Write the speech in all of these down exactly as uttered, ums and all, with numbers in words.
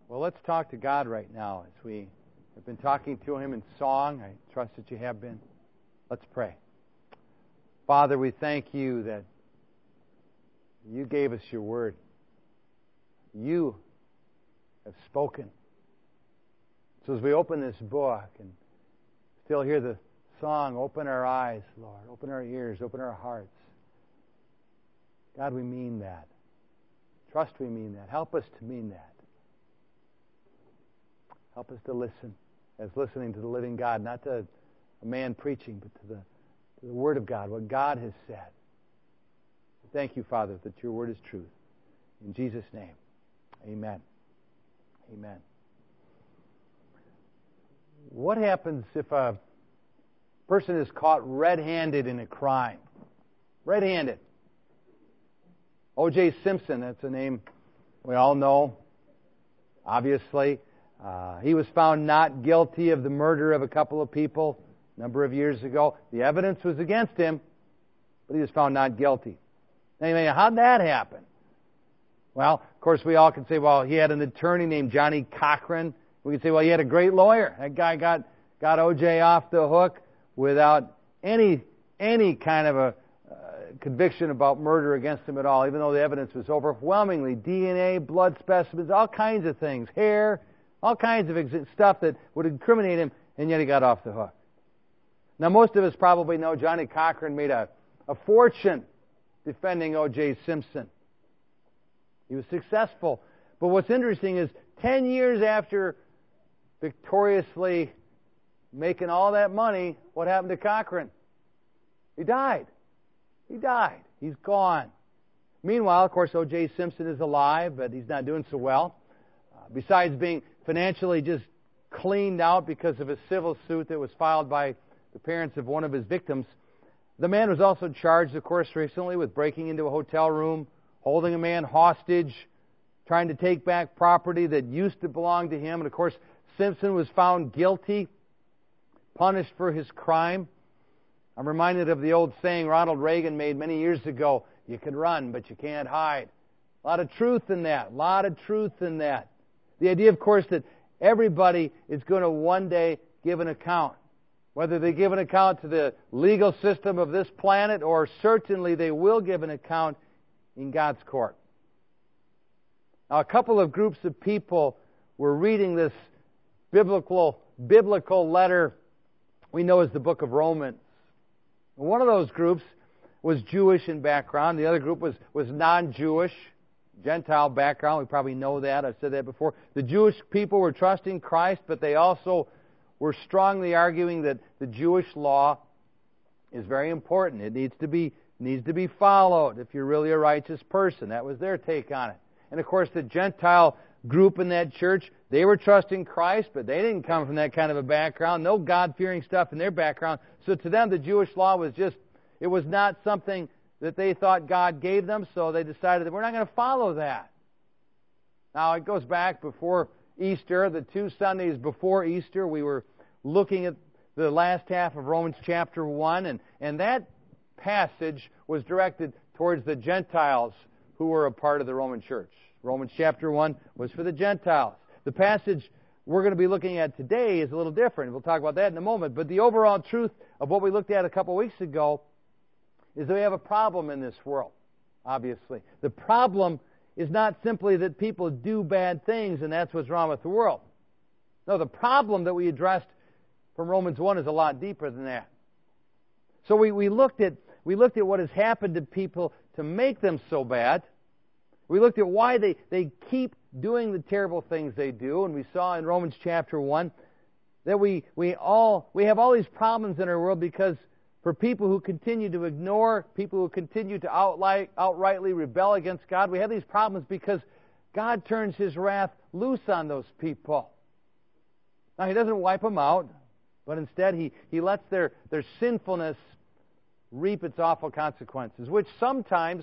Well, let's talk to God right now as we have been talking to Him in song. I trust that you have been. Let's pray. Father, we thank you that you gave us your word. You have spoken. So as we open this book and still hear the song, open our eyes, Lord, open our ears, open our hearts. God, we mean that. Trust we mean that. Help us to mean that. Help us to listen as listening to the living God, not to a man preaching, but to the, to the Word of God, what God has said. Thank you, Father, that your Word is truth. In Jesus' name, amen. Amen. What happens if a person is caught red-handed in a crime? Red-handed. O J Simpson, that's a name we all know, obviously. Uh, he was found not guilty of the murder of a couple of people a number of years ago. The evidence was against him, but he was found not guilty. Anyway, how'd that happen? Well, of course, we all can say, well, he had an attorney named Johnny Cochran. We can say, well, he had a great lawyer. That guy got, got O J off the hook without any, any kind of a uh, conviction about murder against him at all, even though the evidence was overwhelmingly D N A, blood specimens, all kinds of things, hair, all kinds of ex- stuff that would incriminate him, and yet he got off the hook. Now, most of us probably know Johnny Cochran made a, a fortune defending O J Simpson. He was successful. But what's interesting is ten years after victoriously making all that money, what happened to Cochran? He died. He died. He's gone. Meanwhile, of course, O J Simpson is alive, but he's not doing so well. Uh, besides being financially just cleaned out because of a civil suit that was filed by the parents of one of his victims, the man was also charged, of course, recently with breaking into a hotel room, holding a man hostage, trying to take back property that used to belong to him. And, of course, Simpson was found guilty, punished for his crime. I'm reminded of the old saying Ronald Reagan made many years ago, you can run, but you can't hide. A lot of truth in that. A lot of truth in that. The idea, of course, that everybody is going to one day give an account. Whether they give an account to the legal system of this planet, or certainly they will give an account in God's court. Now, a couple of groups of people were reading this biblical, biblical letter we know as the book of Romans. One of those groups was Jewish in background. The other group was, was non-Jewish, Gentile background. We probably know that. I've said that before. The Jewish people were trusting Christ, but they also were strongly arguing that the Jewish law is very important. It needs to be needs to be followed if you're really a righteous person. That was their take on it. And of course, the Gentile group in that church, they were trusting Christ, but they didn't come from that kind of a background. No God-fearing stuff in their background. So to them, the Jewish law was just, it was not something that they thought God gave them, so they decided that we're not going to follow that. Now, it goes back before Easter, the two Sundays before Easter, we were looking at the last half of Romans chapter one, and, and that passage was directed towards the Gentiles who were a part of the Roman church. Romans chapter one was for the Gentiles. The passage we're going to be looking at today is a little different. We'll talk about that in a moment. But the overall truth of what we looked at a couple of weeks ago is that we have a problem in this world, obviously. The problem is not simply that people do bad things and that's what's wrong with the world. No, the problem that we addressed from Romans one is a lot deeper than that. So we, we looked at we looked at what has happened to people to make them so bad. We looked at why they, they keep doing the terrible things they do, and we saw in Romans chapter one that we we all we have all these problems in our world because for people who continue to ignore, people who continue to outright, outrightly rebel against God, we have these problems because God turns His wrath loose on those people. Now, He doesn't wipe them out, but instead He, he lets their, their sinfulness reap its awful consequences, which sometimes,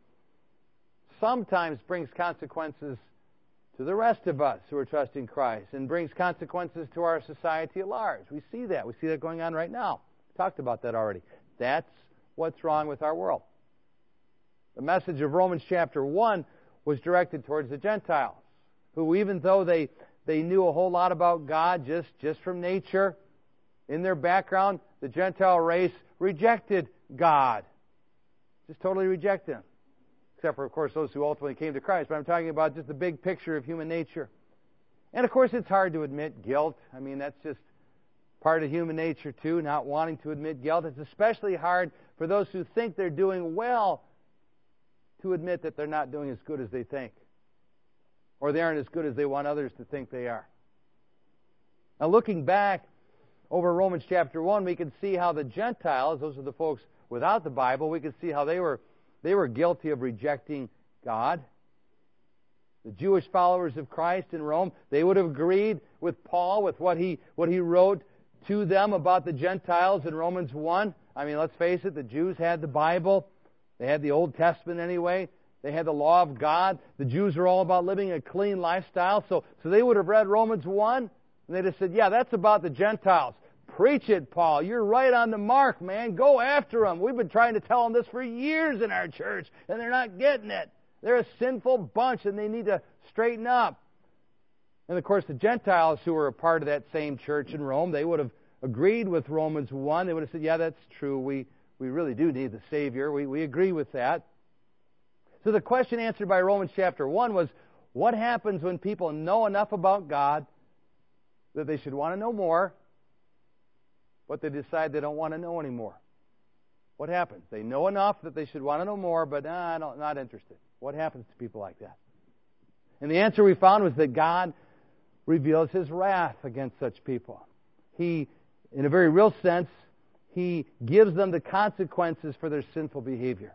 sometimes brings consequences to the rest of us who are trusting Christ and brings consequences to our society at large. We see that. We see that going on right now. Talked about that already. That's what's wrong with our world. The message of Romans chapter one was directed towards the Gentiles. who even though they, they knew a whole lot about God just, just from nature, in their background, the Gentile race rejected God. Just totally rejected Him. Except for, of course, those who ultimately came to Christ. But I'm talking about just the big picture of human nature. And, of course, it's hard to admit guilt. I mean, that's just part of human nature, too, not wanting to admit guilt. It's especially hard for those who think they're doing well to admit that they're not doing as good as they think. Or they aren't as good as they want others to think they are. Now, looking back over Romans chapter one, we can see how the Gentiles, those are the folks without the Bible, we can see how they were they were guilty of rejecting God. The Jewish followers of Christ in Rome, they would have agreed with Paul, with what he what he wrote to them about the Gentiles in Romans one. I mean, let's face it, the Jews had the Bible. They had the Old Testament anyway. They had the law of God. The Jews were all about living a clean lifestyle. So, so they would have read Romans one, and they'd have said, yeah, that's about the Gentiles. Preach it, Paul. You're right on the mark, man. Go after them. We've been trying to tell them this for years in our church, and they're not getting it. They're a sinful bunch, and they need to straighten up. And, of course, the Gentiles who were a part of that same church in Rome, they would have agreed with Romans one. They would have said, yeah, that's true. We, we really do need the Savior. We, we agree with that. So the question answered by Romans chapter one was, what happens when people know enough about God that they should want to know more, but they decide they don't want to know anymore? What happens? They know enough that they should want to know more, but nah, I'm not interested. What happens to people like that? And the answer we found was that God reveals His wrath against such people. He, in a very real sense, He gives them the consequences for their sinful behavior.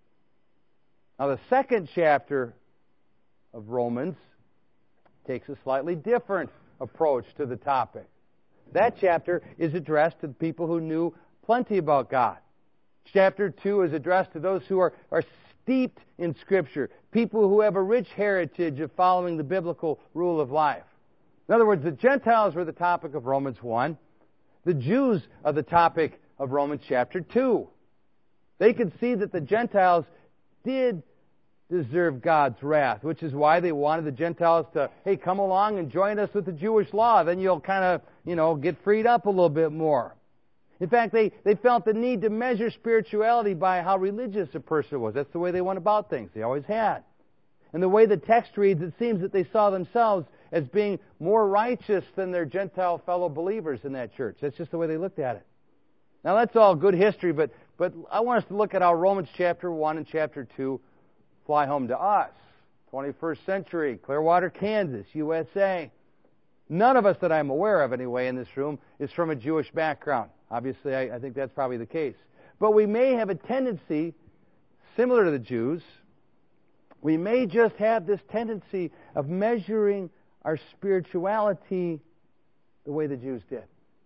Now, the second chapter of Romans takes a slightly different approach to the topic. That chapter is addressed to the people who knew plenty about God. Chapter two is addressed to those who are, are steeped in Scripture, people who have a rich heritage of following the biblical rule of life. In other words, the Gentiles were the topic of Romans one. The Jews are the topic of Romans chapter two. They could see that the Gentiles did deserve God's wrath, which is why they wanted the Gentiles to, hey, come along and join us with the Jewish law. Then you'll kind of, you know, get freed up a little bit more. In fact, they, they felt the need to measure spirituality by how religious a person was. That's the way they went about things. They always had. And the way the text reads, it seems that they saw themselves as being more righteous than their Gentile fellow believers in that church. That's just the way they looked at it. Now, that's all good history, but, but I want us to look at how Romans chapter one and chapter two fly home to us. twenty-first century, Clearwater, Kansas, U S A. None of us that I'm aware of anyway in this room is from a Jewish background. Obviously, I, I think that's probably the case. But we may have a tendency, similar to the Jews, we may just have this tendency of measuring our spirituality the way the Jews did.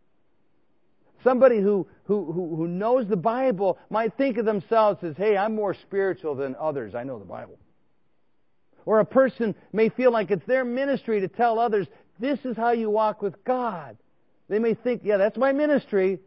Somebody who, who, who, who knows the Bible might think of themselves as, hey, I'm more spiritual than others. I know the Bible. Or a person may feel like it's their ministry to tell others, this is how you walk with God. They may think, yeah, that's my ministry.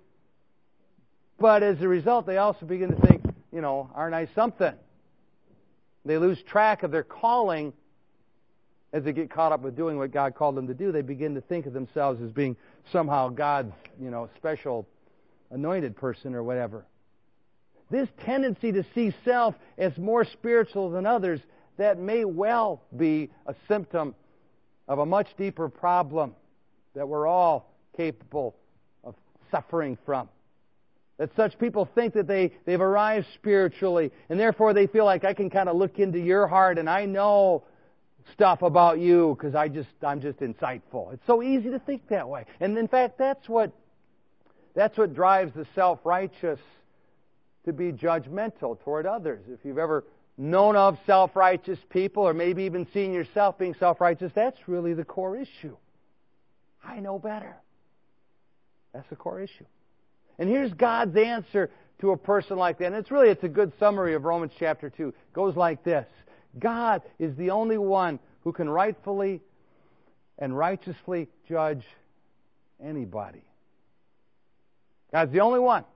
But as a result, they also begin to think, you know, aren't I something? They lose track of their calling as they get caught up with doing what God called them to do. They begin to think of themselves as being somehow God's, you know, special anointed person or whatever. This tendency to see self as more spiritual than others, that may well be a symptom of a much deeper problem that we're all capable of suffering from. That such people think that they, they've arrived spiritually, and therefore they feel like I can kind of look into your heart and I know stuff about you because I just I'm just insightful. It's so easy to think that way. And in fact, that's what that's what drives the self-righteous to be judgmental toward others. If you've ever known of self-righteous people, or maybe even seen yourself being self-righteous, that's really the core issue. I know better. That's the core issue. And here's God's answer to a person like that. And it's really, it's a good summary of Romans chapter two. It goes like this. God is the only one who can rightfully and righteously judge anybody. God's the only one.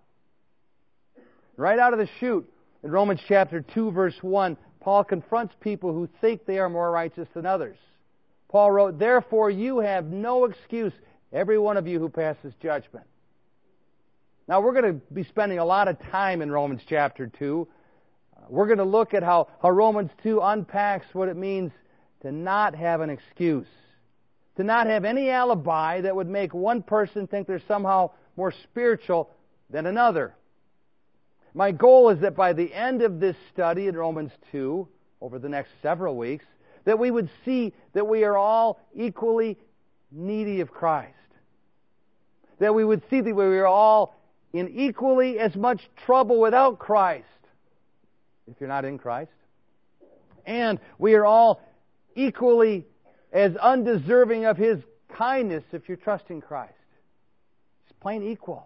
Right out of the chute, in Romans chapter two, verse one, Paul confronts people who think they are more righteous than others. Paul wrote, "Therefore you have no excuse, every one of you who passes judgment." Now we're going to be spending a lot of time in Romans chapter two. We're going to look at how, how Romans two unpacks what it means to not have an excuse, to not have any alibi that would make one person think they're somehow more spiritual than another. My goal is that by the end of this study in Romans two, over the next several weeks, that we would see that we are all equally needy of Christ. That we would see that we are all in equally as much trouble without Christ, if you're not in Christ. And we are all equally as undeserving of His kindness if you're trusting Christ. It's plain equal.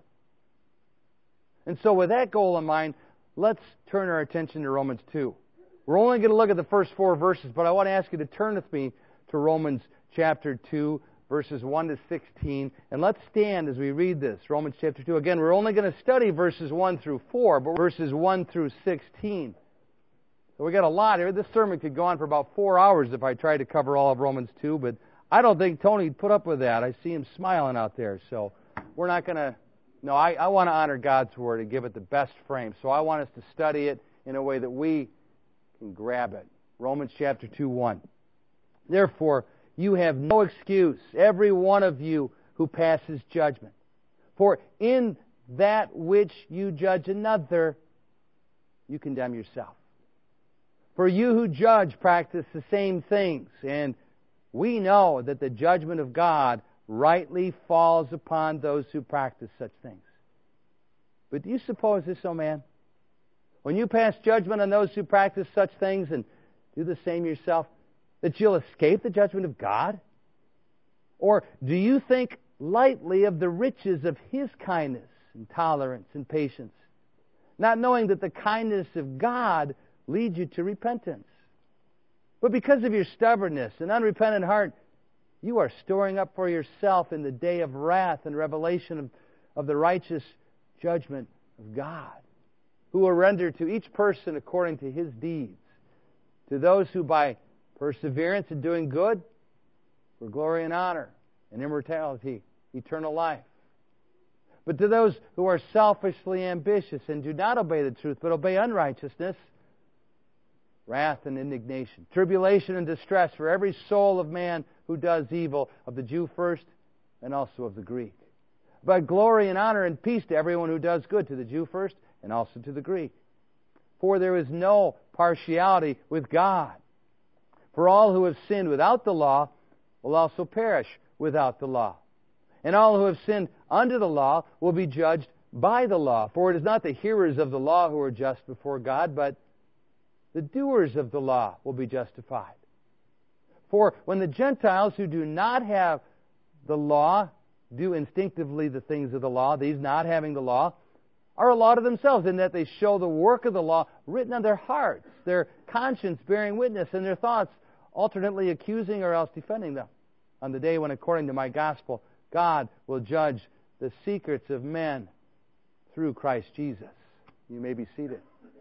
And so with that goal in mind, let's turn our attention to Romans two. We're only going to look at the first four verses, but I want to ask you to turn with me to Romans chapter two, verses one to sixteen. And let's stand as we read this. Romans chapter two. Again, we're only going to study verses one through four, but verses one through sixteen. So we got a lot here. This sermon could go on for about four hours if I tried to cover all of Romans two, but I don't think Tony'd put up with that. I see him smiling out there. So we're not going to... No, I, I want to honor God's Word and give it the best frame. So I want us to study it in a way that we can grab it. Romans chapter two, one. Therefore, you have no excuse, every one of you who passes judgment. For in that which you judge another, you condemn yourself. For you who judge practice the same things, and we know that the judgment of God rightly falls upon those who practice such things. But do you suppose this, O man? When you pass judgment on those who practice such things and do the same yourself, that you'll escape the judgment of God? Or do you think lightly of the riches of His kindness and tolerance and patience, not knowing that the kindness of God leads you to repentance? But because of your stubbornness and unrepentant heart, you are storing up for yourself in the day of wrath and revelation of, of the righteous judgment of God, who will render to each person according to his deeds. To those who by perseverance in doing good, for glory and honor and immortality, eternal life. But to those who are selfishly ambitious and do not obey the truth, but obey unrighteousness, wrath and indignation, tribulation and distress for every soul of man who does evil, of the Jew first and also of the Greek. But glory and honor and peace to everyone who does good, to the Jew first and also to the Greek. For there is no partiality with God. For all who have sinned without the law will also perish without the law. And all who have sinned under the law will be judged by the law. For it is not the hearers of the law who are just before God, but the doers of the law will be justified. For when the Gentiles who do not have the law do instinctively the things of the law, these not having the law, are a law to themselves, in that they show the work of the law written on their hearts, their conscience bearing witness, and their thoughts alternately accusing or else defending them. On the day when, according to my gospel, God will judge the secrets of men through Christ Jesus. You may be seated.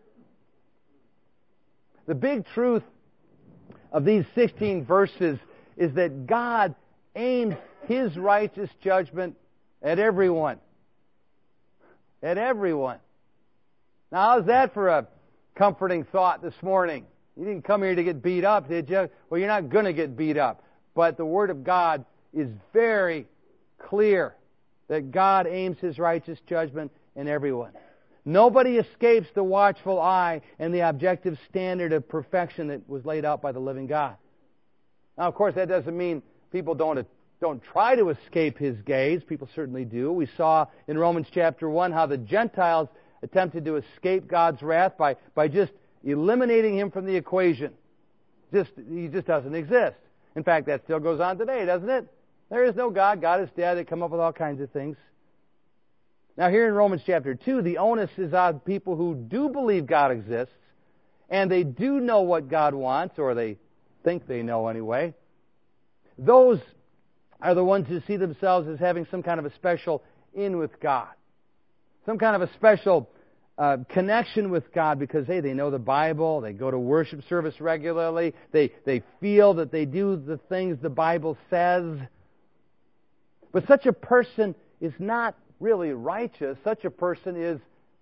The big truth of these sixteen verses is that God aims His righteous judgment at everyone. At everyone. Now, how's that for a comforting thought this morning? You didn't come here to get beat up, did you? Well, you're not going to get beat up. But the Word of God is very clear that God aims His righteous judgment in everyone. Nobody escapes the watchful eye and the objective standard of perfection that was laid out by the living God. Now, of course, that doesn't mean people don't, don't try to escape His gaze. People certainly do. We saw in Romans chapter one how the Gentiles attempted to escape God's wrath by, by just eliminating Him from the equation. Just, He just doesn't exist. In fact, that still goes on today, doesn't it? There is no God. God is dead. They come up with all kinds of things. Now, here in Romans chapter two, the onus is on people who do believe God exists, and they do know what God wants, or they think they know anyway. Those are the ones who see themselves as having some kind of a special in with God, some kind of a special uh, connection with God because, hey, they know the Bible, they go to worship service regularly, they, they feel that they do the things the Bible says. But such a person is not really righteous. Such a person is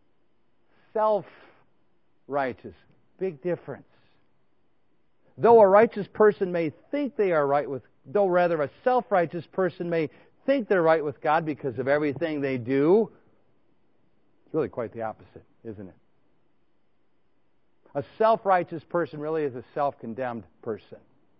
self-righteous. Big difference. Though a righteous person may think they are right with, though rather a self-righteous person may think they're right with God because of everything they do, it's really quite the opposite, isn't it? A self-righteous person really is a self-condemned person.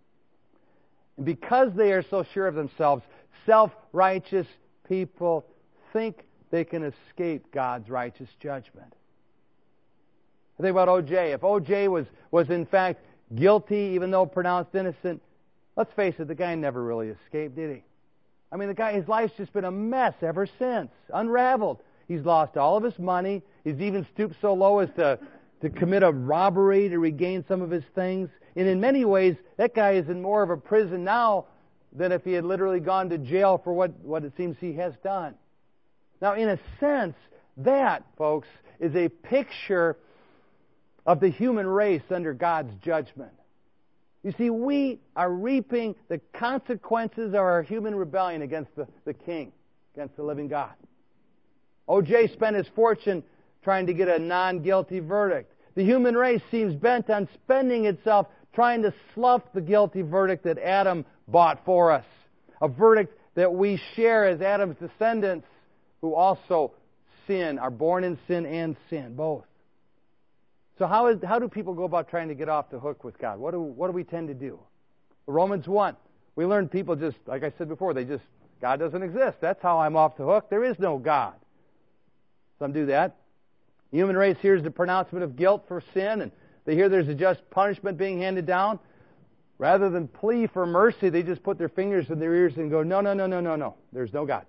And because they are so sure of themselves, self-righteous people think they can escape God's righteous judgment. I think about O J. If O J was, was in fact guilty, even though pronounced innocent, let's face it, the guy never really escaped, did he? I mean, the guy, his life's just been a mess ever since, unraveled. He's lost all of his money. He's even stooped so low as to, to commit a robbery to regain some of his things. And in many ways, that guy is in more of a prison now than if he had literally gone to jail for what, what it seems he has done. Now, in a sense, that, folks, is a picture of the human race under God's judgment. You see, we are reaping the consequences of our human rebellion against the, the King, against the living God. O J spent his fortune trying to get a non-guilty verdict. The human race seems bent on spending itself trying to slough the guilty verdict that Adam bought for us. A verdict that we share as Adam's descendants who also sin, are born in sin and sin, both. So how, is, how do people go about trying to get off the hook with God? What do, what do we tend to do? Romans one, we learn people just, like I said before, they just, God doesn't exist. That's how I'm off the hook. There is no God. Some do that. The human race hears the pronouncement of guilt for sin, and they hear there's a just punishment being handed down. Rather than plea for mercy, they just put their fingers in their ears and go, no, no, no, no, no, no. There's no God.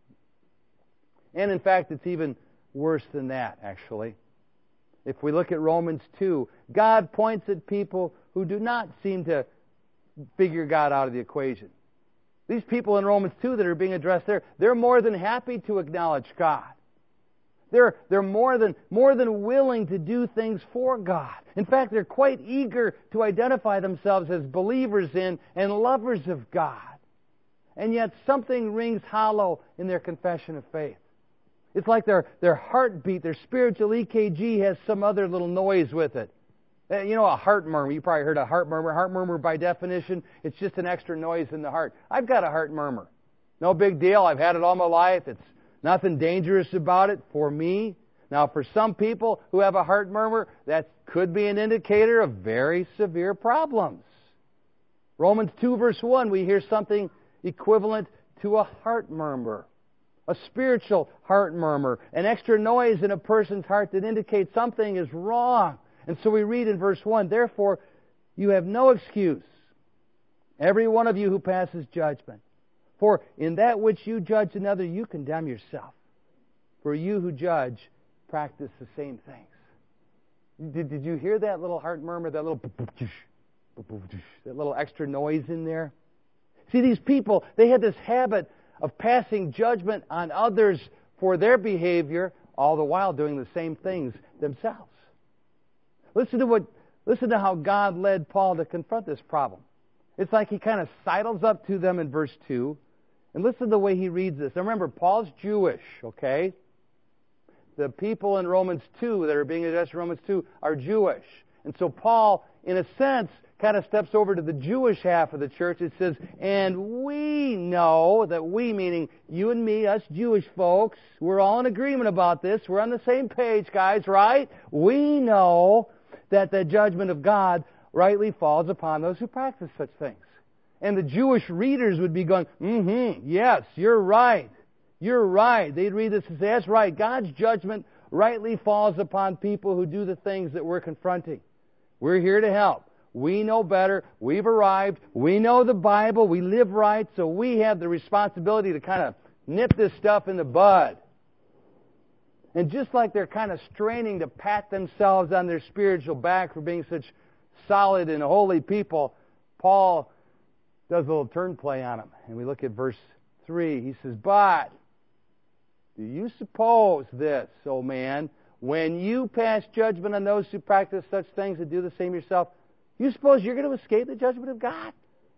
And in fact, it's even worse than that, actually. If we look at Romans two, God points at people who do not seem to figure God out of the equation. These people in Romans two that are being addressed there, they're more than happy to acknowledge God. They're, they're more than, more than willing to do things for God. In fact, they're quite eager to identify themselves as believers in and lovers of God. And yet something rings hollow in their confession of faith. It's like their, their heartbeat, their spiritual E K G has some other little noise with it. You know, a heart murmur. You probably heard a heart murmur. Heart murmur, by definition, it's just an extra noise in the heart. I've got a heart murmur. No big deal. I've had it all my life. It's nothing dangerous about it for me. Now, for some people who have a heart murmur, that could be an indicator of very severe problems. Romans two, verse one, we hear something equivalent to a heart murmur. A spiritual heart murmur, an extra noise in a person's heart that indicates something is wrong. And so we read in verse one, therefore, you have no excuse, every one of you who passes judgment. For in that which you judge another, you condemn yourself. For you who judge practice the same things. Did, did you hear that little heart murmur, that little that little extra noise in there? See, these people, they had this habit of passing judgment on others for their behavior, all the while doing the same things themselves. Listen to what, listen to how God led Paul to confront this problem. It's like he kind of sidles up to them in verse two, and listen to the way he reads this. Now remember, Paul's Jewish, okay? The people in Romans two that are being addressed in Romans two are Jewish. And so Paul, in a sense, kind of steps over to the Jewish half of the church. It says, and we know that we, meaning you and me, us Jewish folks, we're all in agreement about this. We're on the same page, guys, right? We know that the judgment of God rightly falls upon those who practice such things. And the Jewish readers would be going, mm-hmm, yes, you're right. You're right. They'd read this and say, that's right. God's judgment rightly falls upon people who do the things that we're confronting. We're here to help. We know better. We've arrived. We know the Bible. We live right. So we have the responsibility to kind of nip this stuff in the bud. And just like they're kind of straining to pat themselves on their spiritual back for being such solid and holy people, Paul does a little turn play on them. And we look at verse three. He says, but do you suppose this, O man, when you pass judgment on those who practice such things and do the same yourself, you suppose you're going to escape the judgment of God?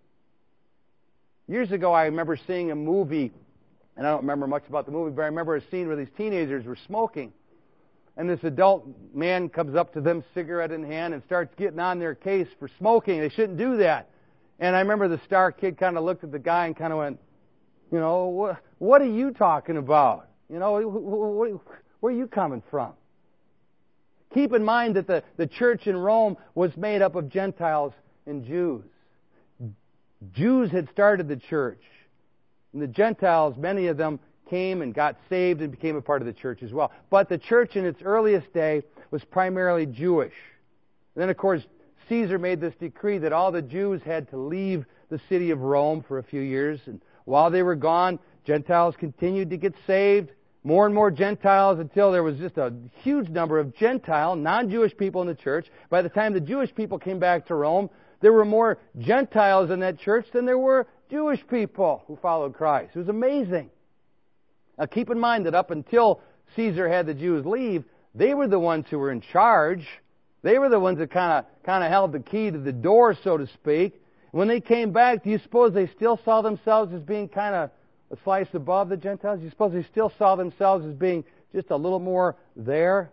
Years ago, I remember seeing a movie, and I don't remember much about the movie, but I remember a scene where these teenagers were smoking. And this adult man comes up to them, cigarette in hand, and starts getting on their case for smoking. They shouldn't do that. And I remember the star kid kind of looked at the guy and kind of went, you know, what, what are you talking about? You know, where are you coming from? Keep in mind that the, the church in Rome was made up of Gentiles and Jews. Jews had started the church. And the Gentiles, many of them, came and got saved and became a part of the church as well. But the church in its earliest day was primarily Jewish. And then, of course, Caesar made this decree that all the Jews had to leave the city of Rome for a few years. And while they were gone, Gentiles continued to get saved. More and more Gentiles until there was just a huge number of Gentile, non-Jewish people in the church. By the time the Jewish people came back to Rome, there were more Gentiles in that church than there were Jewish people who followed Christ. It was amazing. Now keep in mind that up until Caesar had the Jews leave, they were the ones who were in charge. They were the ones that kind of kind of held the key to the door, so to speak. When they came back, do you suppose they still saw themselves as being kind of a slice above the Gentiles? Do you suppose they still saw themselves as being just a little more there?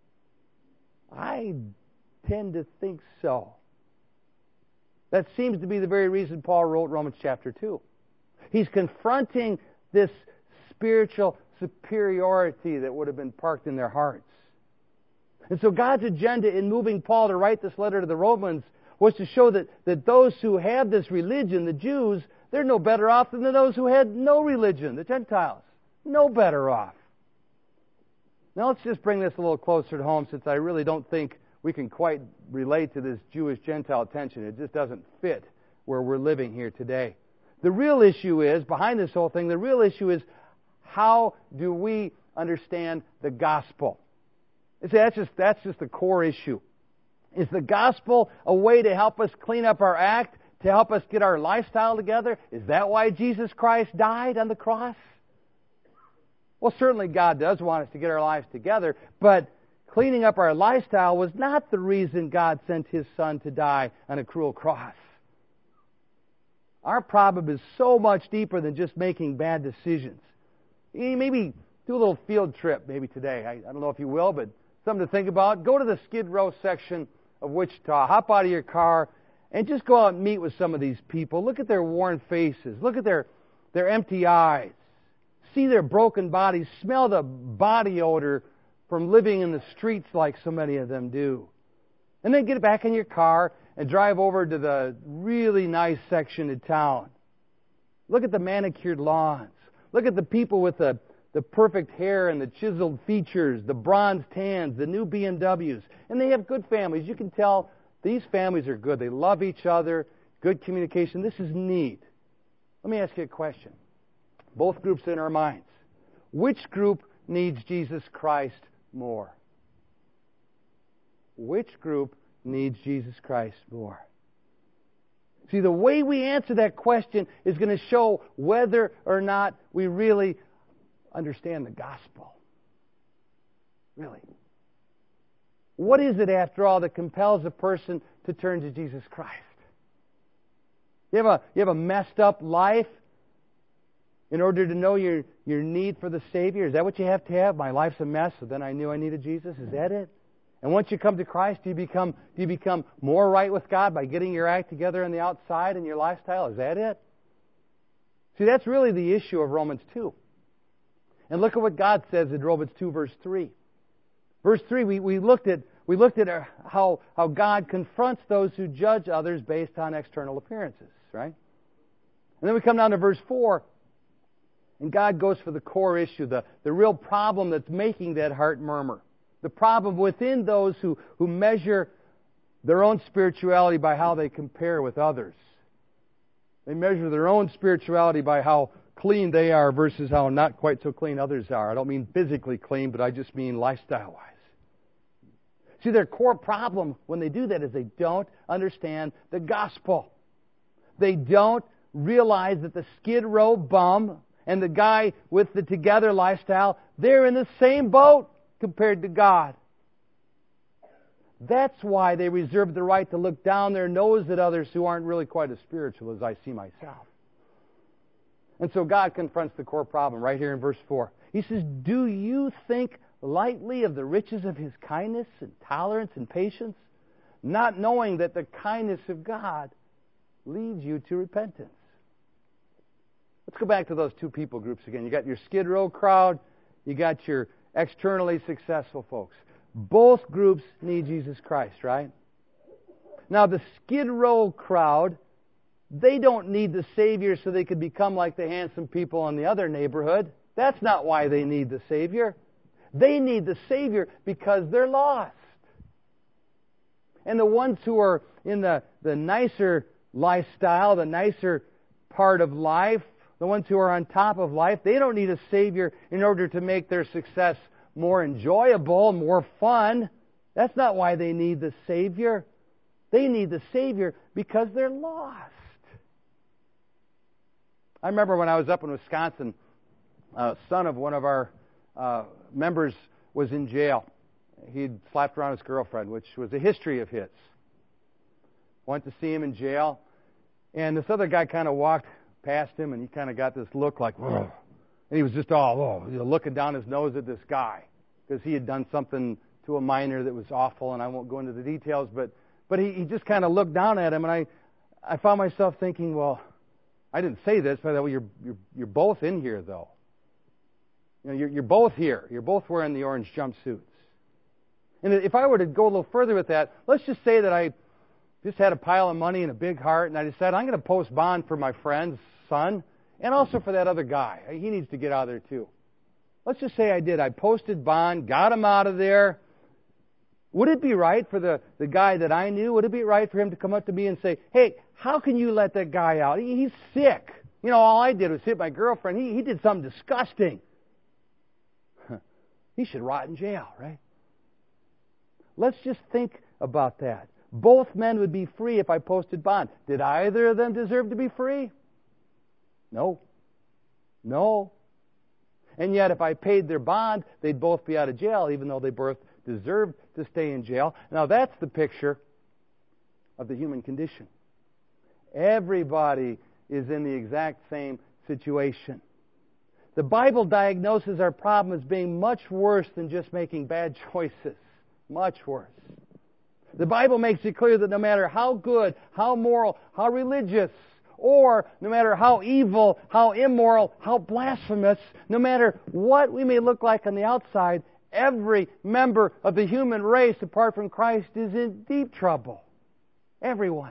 I tend to think so. That seems to be the very reason Paul wrote Romans chapter two. He's confronting this spiritual superiority that would have been parked in their hearts. And so God's agenda in moving Paul to write this letter to the Romans was to show that, that those who have this religion, the Jews, they're no better off than those who had no religion, the Gentiles. No better off. Now let's just bring this a little closer to home, since I really don't think we can quite relate to this Jewish-Gentile tension. It just doesn't fit where we're living here today. The real issue is, behind this whole thing, the real issue is, how do we understand the gospel? You see, that's just, that's just the core issue. Is the gospel a way to help us clean up our act, to help us get our lifestyle together? Is that why Jesus Christ died on the cross? Well, certainly God does want us to get our lives together, but cleaning up our lifestyle was not the reason God sent His Son to die on a cruel cross. Our problem is so much deeper than just making bad decisions. Maybe do a little field trip maybe today. I, I don't know if you will, but something to think about. Go to the Skid Row section of Wichita. Hop out of your car and just go out and meet with some of these people. Look at their worn faces. Look at their, their empty eyes. See their broken bodies. Smell the body odor from living in the streets like so many of them do. And then get back in your car and drive over to the really nice section of town. Look at the manicured lawns. Look at the people with the, the perfect hair and the chiseled features, the bronze tans, the new B M Ws. And they have good families. You can tell these families are good. They love each other, good communication. This is neat. Let me ask you a question. Both groups in our minds. Which group needs Jesus Christ more? Which group needs Jesus Christ more? See, the way we answer that question is going to show whether or not we really understand the gospel. Really. What is it, after all, that compels a person to turn to Jesus Christ? You have a, you have a messed up life in order to know your, your need for the Savior? Is that what you have to have? My life's a mess, so then I knew I needed Jesus? Is that it? And once you come to Christ, do you become do you become more right with God by getting your act together on the outside in your lifestyle? Is that it? See, that's really the issue of Romans two. And look at what God says in Romans two, verse three. Verse three, we, we looked at we looked at how, how God confronts those who judge others based on external appearances, right? And then we come down to verse four, and God goes for the core issue, the, the real problem that's making that heart murmur. The problem within those who, who measure their own spirituality by how they compare with others. They measure their own spirituality by how clean they are versus how not quite so clean others are. I don't mean physically clean, but I just mean lifestyle-wise. See, their core problem when they do that is they don't understand the gospel. They don't realize that the Skid Row bum and the guy with the together lifestyle, they're in the same boat. compared to God. That's why they reserve the right to look down their nose at others who aren't really quite as spiritual as I see myself. And so God confronts the core problem right here in verse four. He says, do you think lightly of the riches of His kindness and tolerance and patience, not knowing that the kindness of God leads you to repentance? Let's go back to those two people groups again. You got your Skid Row crowd, you got your externally successful folks. Both groups need Jesus Christ, right? Now, the Skid Row crowd, they don't need the Savior so they could become like the handsome people in the other neighborhood. That's not why they need the Savior. They need the Savior because they're lost. And the ones who are in the, the nicer lifestyle, the nicer part of life, the ones who are on top of life, they don't need a Savior in order to make their success more enjoyable, more fun. That's not why they need the Savior. They need the Savior because they're lost. I remember when I was up in Wisconsin, a son of one of our uh, members was in jail. He'd slapped around his girlfriend, which was a history of his. Went to see him in jail, and this other guy kind of walked past him, and he kind of got this look like, whoa. And he was just all, oh, you know, looking down his nose at this guy because he had done something to a minor that was awful, and I won't go into the details, but but he, he just kind of looked down at him, and I I found myself thinking, well, I didn't say this, but I thought, well, you're you're you're both in here though. You know, you're you're both here. You're both wearing the orange jumpsuits. And if I were to go a little further with that, let's just say that I just had a pile of money and a big heart, and I decided I'm going to post bond for my friend's son, and also for that other guy. He needs to get out of there too. Let's just say I did. I posted bond, got him out of there. Would it be right for the, the guy that I knew, would it be right for him to come up to me and say, hey, how can you let that guy out? He, he's sick. You know, all I did was hit my girlfriend. He, he did something disgusting. He should rot in jail, right? Let's just think about that. Both men would be free if I posted bond. Did either of them deserve to be free? No. No. And yet if I paid their bond, they'd both be out of jail, even though they both deserved to stay in jail. Now that's the picture of the human condition. Everybody is in the exact same situation. The Bible diagnoses our problem as being much worse than just making bad choices. Much worse. The Bible makes it clear that no matter how good, how moral, how religious, or no matter how evil, how immoral, how blasphemous, no matter what we may look like on the outside, every member of the human race apart from Christ is in deep trouble. Everyone.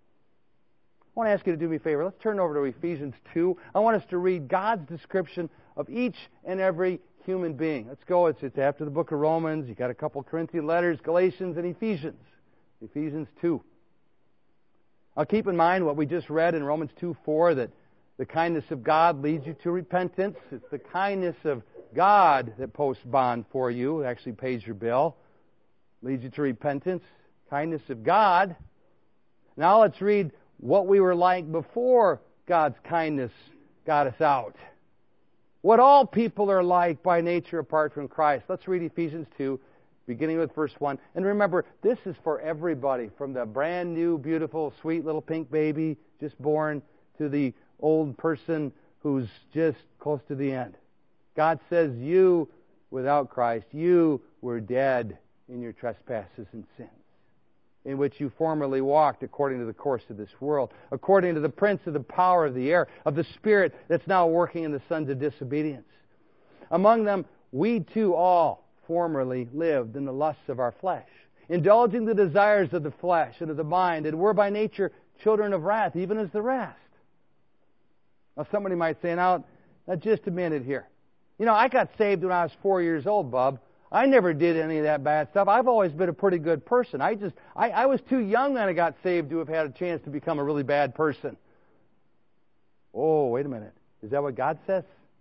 I want to ask you to do me a favor. Let's turn over to Ephesians two. I want us to read God's description of each and every human being. Let's go. It's, it's after the book of Romans. You've got a couple Corinthian letters, Galatians and Ephesians. Ephesians two. Now keep in mind what we just read in Romans two four, that the kindness of God leads you to repentance. It's the kindness of God that posts bond for you, actually pays your bill, leads you to repentance. Kindness of God. Now let's read what we were like before God's kindness got us out. What all people are like by nature apart from Christ. Let's read Ephesians two, beginning with verse one. And remember, this is for everybody, from the brand new, beautiful, sweet little pink baby just born to the old person who's just close to the end. God says, you, without Christ, you were dead in your trespasses and sins, in which you formerly walked according to the course of this world, according to the prince of the power of the air, of the spirit that's now working in the sons of disobedience. Among them, we too all formerly lived in the lusts of our flesh, indulging the desires of the flesh and of the mind, and were by nature children of wrath, even as the rest. Now somebody might say, now, now just a minute here. You know, I got saved when I was four years old, Bub. I never did any of that bad stuff. I've always been a pretty good person. I just, I, I was too young when I got saved to have had a chance to become a really bad person. Oh, wait a minute. Is that what God says?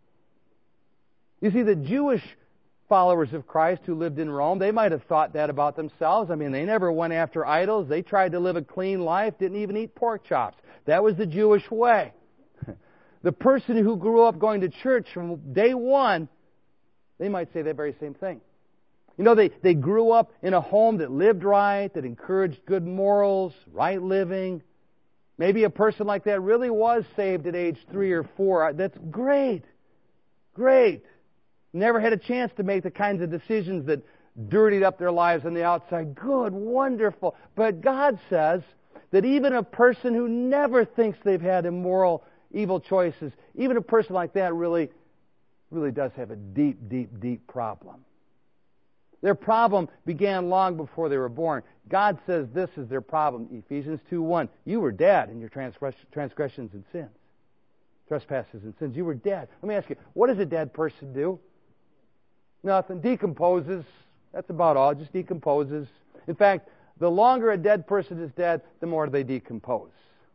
You see, the Jewish followers of Christ who lived in Rome, they might have thought that about themselves. I mean, they never went after idols. They tried to live a clean life, didn't even eat pork chops. That was the Jewish way. The person who grew up going to church from day one, they might say that very same thing. You know, they, they grew up in a home that lived right, that encouraged good morals, right living. Maybe a person like that really was saved at age three or four. That's great. Great. Never had a chance to make the kinds of decisions that dirtied up their lives on the outside. Good, wonderful. But God says that even a person who never thinks they've had immoral, evil choices, even a person like that really, really does have a deep, deep, deep problem. Their problem began long before they were born. God says this is their problem. Ephesians two one. You were dead in your transgressions and sins. Trespasses and sins. You were dead. Let me ask you, what does a dead person do? Nothing. Decomposes. That's about all. Just decomposes. In fact, the longer a dead person is dead, the more they decompose.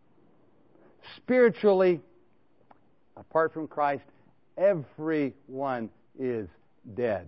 Spiritually, apart from Christ, everyone is dead.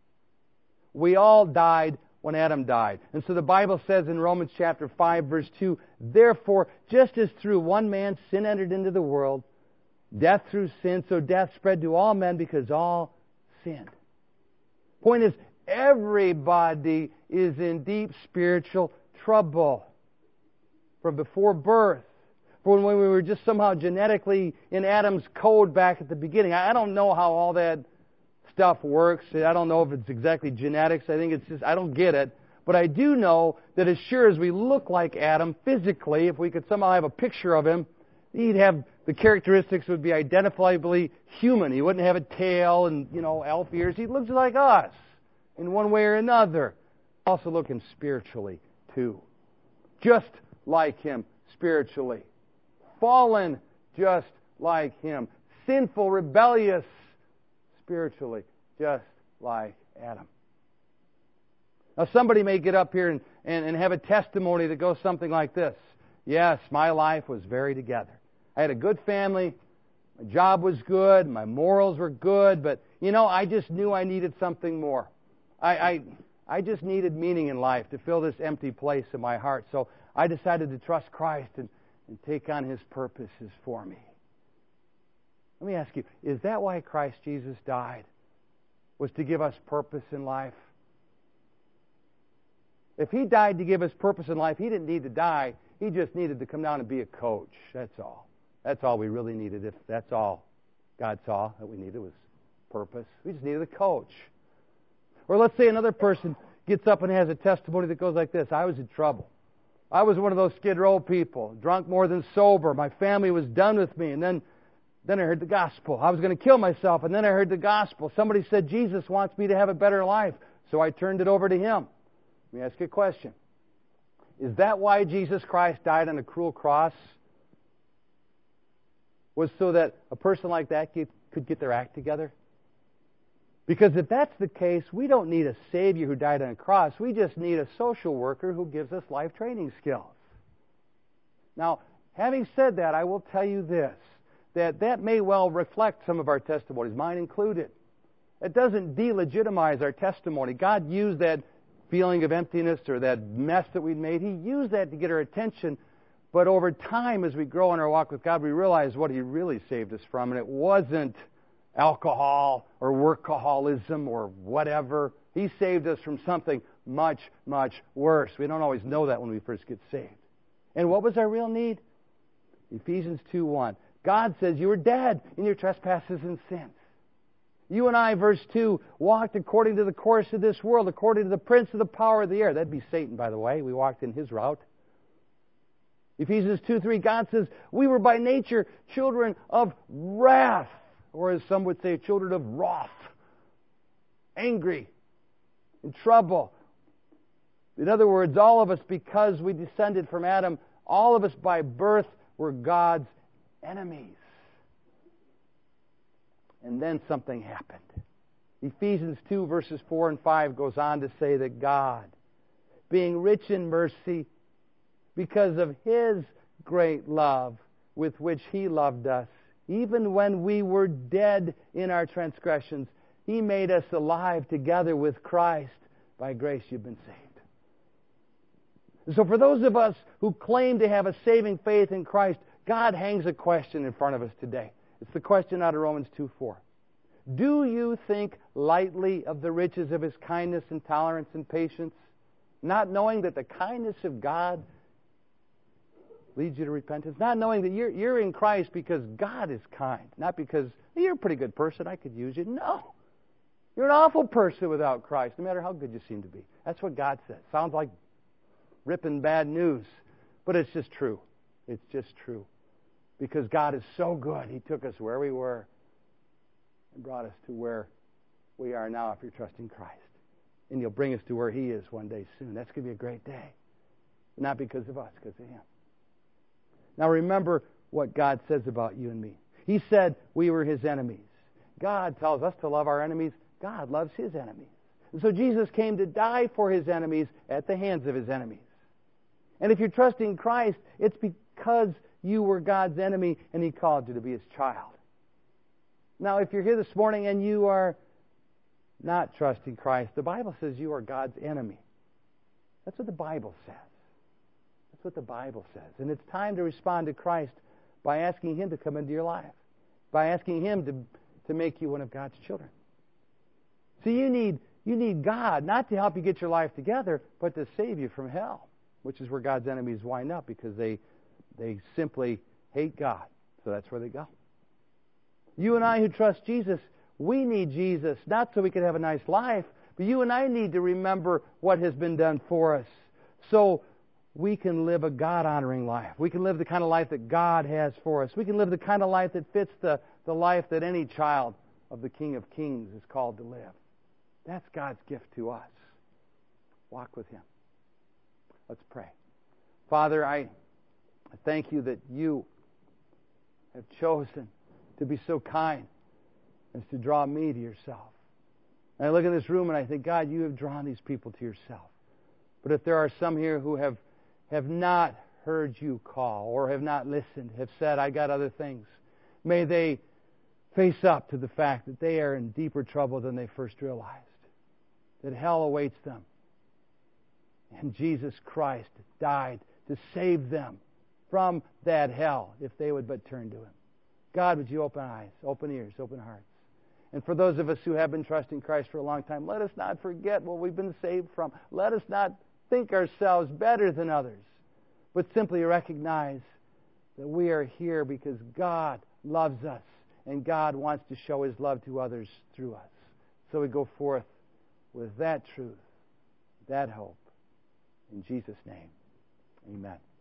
We all died when Adam died. And so the Bible says in Romans chapter five, verse two, therefore, just as through one man sin entered into the world, death through sin, so death spread to all men because all sinned. Point is, everybody is in deep spiritual trouble from before birth. From when we were just somehow genetically in Adam's code back at the beginning. I don't know how all that stuff works. I don't know if it's exactly genetics. I think it's just, I don't get it. But I do know that as sure as we look like Adam physically, if we could somehow have a picture of him, he'd have, the characteristics would be identifiably human. He wouldn't have a tail and, you know, elf ears. He looks like us in one way or another. Also looking spiritually, too. Just like him spiritually. Fallen just like him. Sinful, rebellious spiritually, just like Adam. Now somebody may get up here and, and, and have a testimony that goes something like this. Yes, my life was very together. I had a good family, my job was good, my morals were good, but, you know, I just knew I needed something more. I, I, I just needed meaning in life to fill this empty place in my heart. So I decided to trust Christ and, and take on His purposes for me. Let me ask you, is that why Christ Jesus died? Was to give us purpose in life? If He died to give us purpose in life, He didn't need to die. He just needed to come down and be a coach. That's all. That's all we really needed. If that's all God saw that we needed was purpose. We just needed a coach. Or let's say another person gets up and has a testimony that goes like this. I was in trouble. I was one of those Skid Row people, drunk more than sober. My family was done with me. And then Then I heard the gospel. I was going to kill myself, and then I heard the gospel. Somebody said, Jesus wants me to have a better life. So I turned it over to Him. Let me ask you a question. Is that why Jesus Christ died on a cruel cross? Was so that a person like that could get their act together? Because if that's the case, we don't need a Savior who died on a cross. We just need a social worker who gives us life training skills. Now, having said that, I will tell you this. That that may well reflect some of our testimonies, mine included. It doesn't delegitimize our testimony. God used that feeling of emptiness or that mess that we'd made. He used that to get our attention. But over time, as we grow in our walk with God, we realize what He really saved us from. And it wasn't alcohol or workaholism or whatever. He saved us from something much, much worse. We don't always know that when we first get saved. And what was our real need? Ephesians two one. God says you were dead in your trespasses and sins. You and I, verse two, walked according to the course of this world, according to the prince of the power of the air. That'd be Satan, by the way. We walked in his route. Ephesians two three, God says we were by nature children of wrath, or as some would say, children of wrath. Angry, in trouble. In other words, all of us, because we descended from Adam, all of us by birth were God's enemies. And then something happened. Ephesians two verses four and five goes on to say that God, being rich in mercy, because of His great love with which He loved us, even when we were dead in our transgressions, He made us alive together with Christ. By grace you've been saved. So for those of us who claim to have a saving faith in Christ, God hangs a question in front of us today. It's the question out of Romans two four. Do you think lightly of the riches of His kindness and tolerance and patience, not knowing that the kindness of God leads you to repentance? Not knowing that you're, you're in Christ because God is kind, not because you're a pretty good person, I could use you. No. You're an awful person without Christ, no matter how good you seem to be. That's what God says. Sounds like ripping bad news, but it's just true. It's just true. Because God is so good, He took us where we were and brought us to where we are now if you're trusting Christ. And He'll bring us to where He is one day soon. That's going to be a great day. Not because of us, because of Him. Now remember what God says about you and me. He said we were His enemies. God tells us to love our enemies. God loves His enemies. And so Jesus came to die for His enemies at the hands of His enemies. And if you're trusting Christ, it's because you were God's enemy and He called you to be His child. Now, if you're here this morning and you are not trusting Christ, the Bible says you are God's enemy. That's what the Bible says. That's what the Bible says. And it's time to respond to Christ by asking Him to come into your life, by asking Him to, to make you one of God's children. See, you need, you need God not to help you get your life together, but to save you from hell, which is where God's enemies wind up because they, they simply hate God. So that's where they go. You and I who trust Jesus, we need Jesus, not so we can have a nice life, but you and I need to remember what has been done for us so we can live a God-honoring life. We can live the kind of life that God has for us. We can live the kind of life that fits the, the life that any child of the King of Kings is called to live. That's God's gift to us. Walk with Him. Let's pray. Father, I, I thank You that You have chosen to be so kind as to draw me to Yourself. And I look in this room and I think, God, You have drawn these people to Yourself. But if there are some here who have, have not heard You call or have not listened, have said, I got other things, may they face up to the fact that they are in deeper trouble than they first realized, that hell awaits them. And Jesus Christ died to save them from that hell if they would but turn to Him. God, would You open eyes, open ears, open hearts. And for those of us who have been trusting Christ for a long time, let us not forget what we've been saved from. Let us not think ourselves better than others, but simply recognize that we are here because God loves us and God wants to show His love to others through us. So we go forth with that truth, that hope. In Jesus' name, amen.